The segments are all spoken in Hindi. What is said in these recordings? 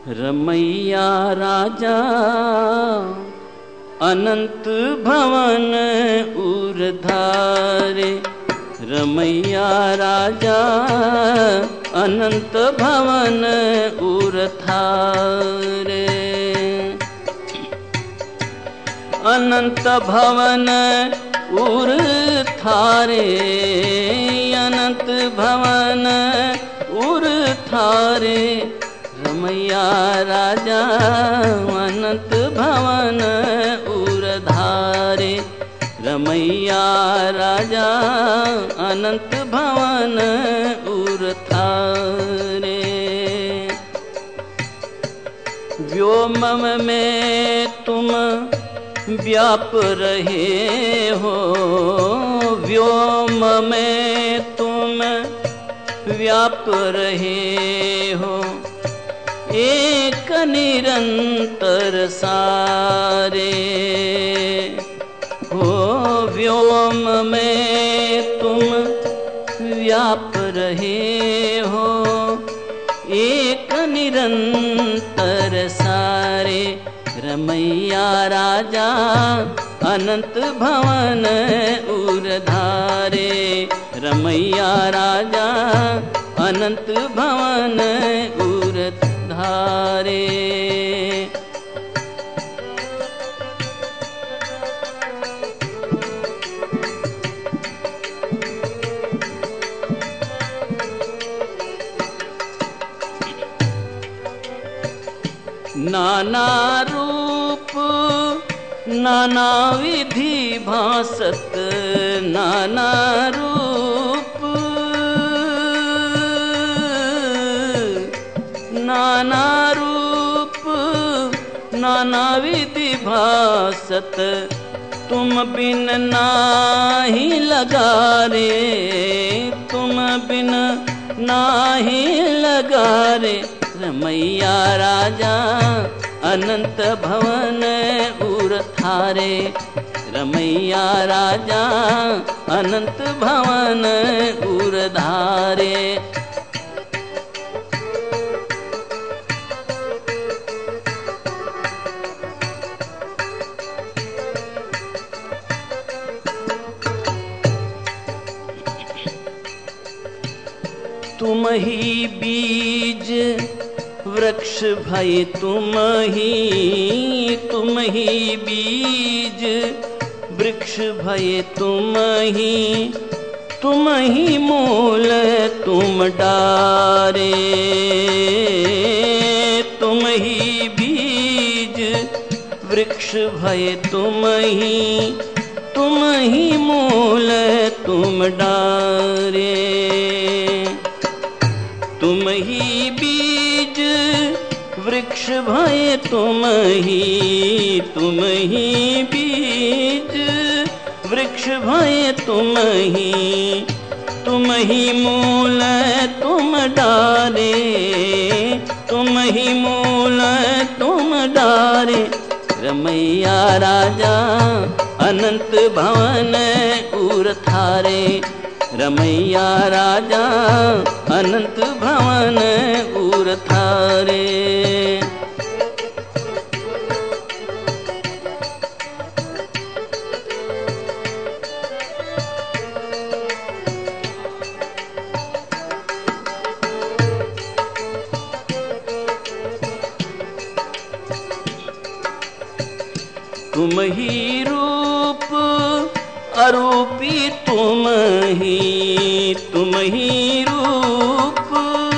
रमैया राजा अनंत भवन उर्धारे, रमैया राजा अनंत भवन उर्धारे। अनंत भवन उर्धारे, अनंत भवन उर्धारे, रमैया राजा अनंत भवन उर्धारे, रमैया राजा अनंत भवन उर्धारे। व्योम में तुम व्याप रहे हो, व्योम में तुम व्याप रहे हो, एक निरंतर सारे हो। व्योम में तुम व्याप रहे हो, एक निरंतर सारे, रमैया राजा अनंत भवन उर्धारे, रमैया राजा अनंत भवन उर्धारे। नाना रूप नाना विधि भासत, नाना रूप नाना रूप नाना विधि भासत, तुम बिन नाही लगा रे, तुम बिन नाही लगा रे, रमैया राजा अनंत भवन उर्धारे, रमैया राजा अनंत भवन उर्धारे। तुम ही बीज वृक्ष भय, तुम ही बीज वृक्ष भय, तुम ही मूल तुम डारे, तुम ही बीज वृक्ष भय, तुम ही मूल तुम डारे, तुम ही बीज वृक्ष भय, तुम ही बीज वृक्ष भय, तुम ही मूल तुम डारे, तुम ही मूल तुम डारे, रमैया राजा अनंत भवन उर्धारे, रमैया राजा अनंत भवन उर्धारे। तुम ही रूप अरूपी, तुम ही रूप,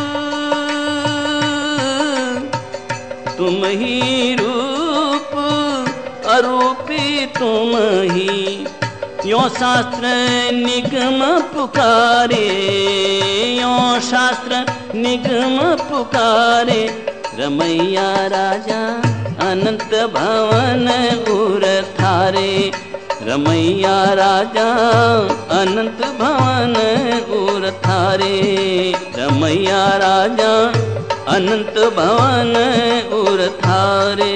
तुम ही रूप अरूपी, तुम ही यो शास्त्र निगम पुकारे, यो शास्त्र निगम पुकारे, रमैया राजा अनंत भवन उर्धारे, रमैया राजा अनंत भवन उर्धारे, रमैया राजा अनंत भवन उर्धारे।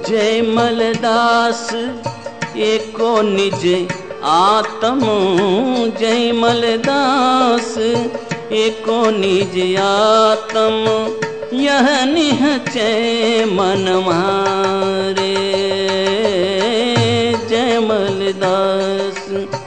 जय मलदास एको निज आत्म, जय मलदास एको निज आत्म, यह निहचय मन मारे। जय मलदास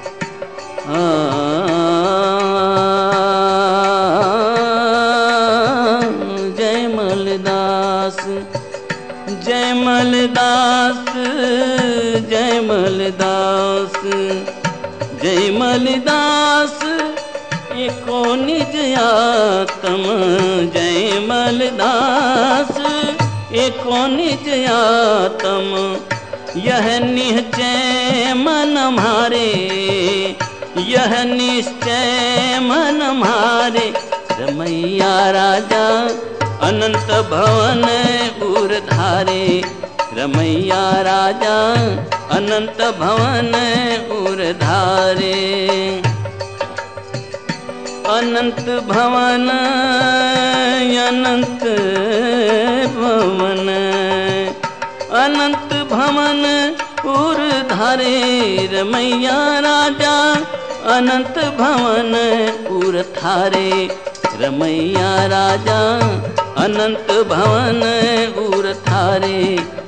जय मलदास, जय मलदास, जय मलदास, जय मलदास एको निज आत्म, जय मलदास एको निज आत्म, यह निश्चय मन मारे, यह निश्चय मन मारे। रमैया राजा अनंत भवन उरधारे, रमैया राजा अनंत भवन उरधारे। अनंत भवन, अनंत भवन, अनंत भवन उरधारे। रमैया राजा अनंत भवन उरधारे, रमैया राजा अनंत भवन उरधारे।